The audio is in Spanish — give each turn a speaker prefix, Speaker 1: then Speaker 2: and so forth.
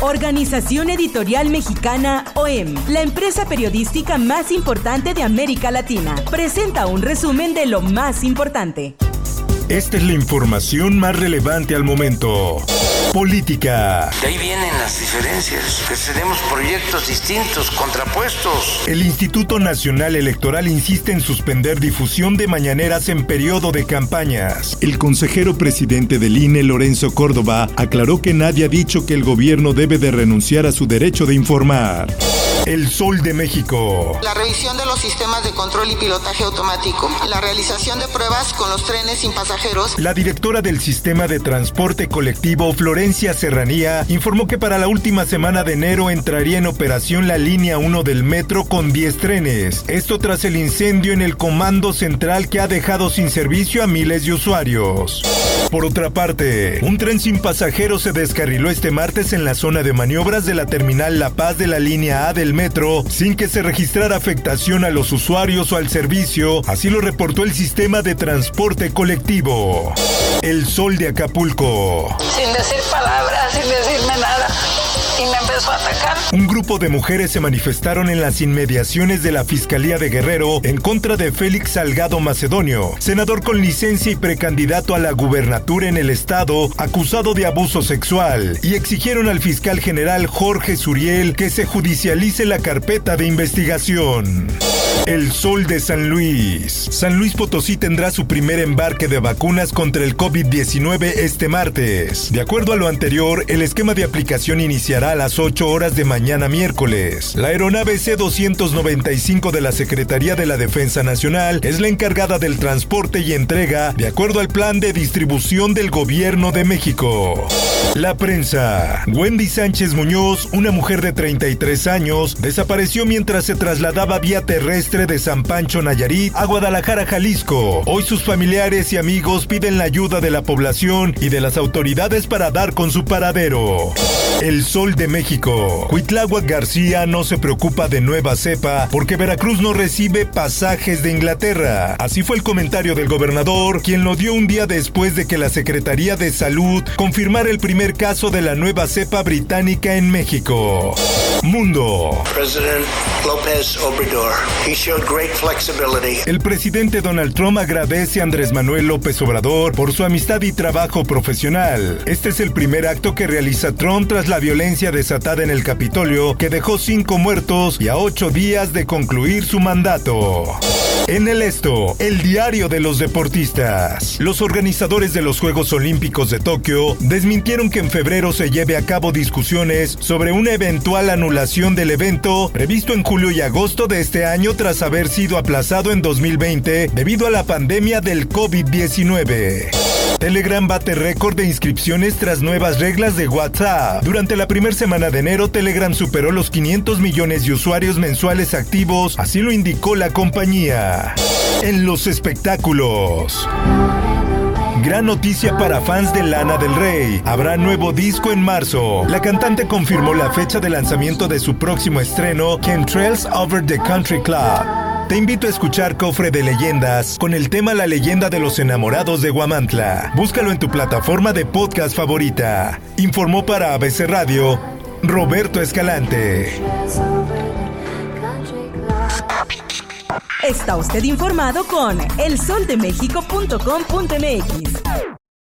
Speaker 1: Organización Editorial Mexicana, OEM, la empresa periodística más importante de América Latina, presenta un resumen de lo más importante.
Speaker 2: Esta es la información más relevante al momento. Política.
Speaker 3: De ahí vienen las diferencias, que tenemos proyectos distintos, contrapuestos.
Speaker 2: El Instituto Nacional Electoral insiste en suspender difusión de mañaneras en periodo de campañas. El consejero presidente del INE, Lorenzo Córdoba, aclaró que nadie ha dicho que el gobierno debe de renunciar a su derecho de informar. El Sol de México.
Speaker 4: La revisión de los sistemas de control y pilotaje automático. La realización de pruebas con los trenes sin pasajeros.
Speaker 2: La directora del Sistema de Transporte Colectivo, Florencia Serranía, informó que para la última semana de enero entraría en operación la línea 1 del metro con 10 trenes. Esto tras el incendio en el comando central que ha dejado sin servicio a miles de usuarios. Por otra parte, un tren sin pasajeros se descarriló este martes en la zona de maniobras de la terminal La Paz de la línea A del metro, sin que se registrara afectación a los usuarios o al servicio, así lo reportó el sistema de transporte colectivo. El Sol de Acapulco.
Speaker 5: Sin decir palabras, sin decirme nada, y me empezó a atacar.
Speaker 2: Un grupo de mujeres se manifestaron en las inmediaciones de la Fiscalía de Guerrero en contra de Félix Salgado Macedonio, senador con licencia y precandidato a la gubernatura en el estado, acusado de abuso sexual, y exigieron al fiscal general Jorge Suriel que se judicialice la carpeta de investigación. El Sol de San Luis. San Luis Potosí tendrá su primer embarque de vacunas contra el COVID-19 este martes. De acuerdo a lo anterior, el esquema de aplicación iniciará a las 8 horas de mañana miércoles. La aeronave C-295 de la Secretaría de la Defensa Nacional es la encargada del transporte y entrega, de acuerdo al plan de distribución del Gobierno de México. La prensa. Wendy Sánchez Muñoz, una mujer de 33 años, desapareció mientras se trasladaba vía terrestre de San Pancho, Nayarit, a Guadalajara, Jalisco. Hoy sus familiares y amigos piden la ayuda de la población y de las autoridades para dar con su paradero. El Sol de México. Cuitláhuac García no se preocupa de nueva cepa porque Veracruz no recibe pasajes de Inglaterra. Así fue el comentario del gobernador, quien lo dio un día después de que la Secretaría de Salud confirmara el primer caso de la nueva cepa británica en México. Mundo.
Speaker 6: President López Obrador.
Speaker 2: El presidente Donald Trump agradece a Andrés Manuel López Obrador por su amistad y trabajo profesional. Este es el primer acto que realiza Trump tras la violencia desatada en el Capitolio, que dejó 5 muertos y a 8 días de concluir su mandato. En el Esto, el diario de los deportistas. Los organizadores de los Juegos Olímpicos de Tokio desmintieron que en febrero se lleve a cabo discusiones sobre una eventual anulación del evento previsto en julio y agosto de este año tras haber sido aplazado en 2020 debido a la pandemia del COVID-19. Telegram bate récord de inscripciones tras nuevas reglas de WhatsApp. Durante la primera semana de enero, Telegram superó los 500 millones de usuarios mensuales activos, así lo indicó la compañía. En los espectáculos. Gran noticia para fans de Lana del Rey. Habrá nuevo disco en marzo. La cantante confirmó la fecha de lanzamiento de su próximo estreno, Chemtrails Over the Country Club. Te invito a escuchar Cofre de Leyendas con el tema La leyenda de los enamorados de Huamantla. Búscalo en tu plataforma de podcast favorita. Informó para ABC Radio, Roberto Escalante.
Speaker 1: Está usted informado con elsoldemexico.com.mx.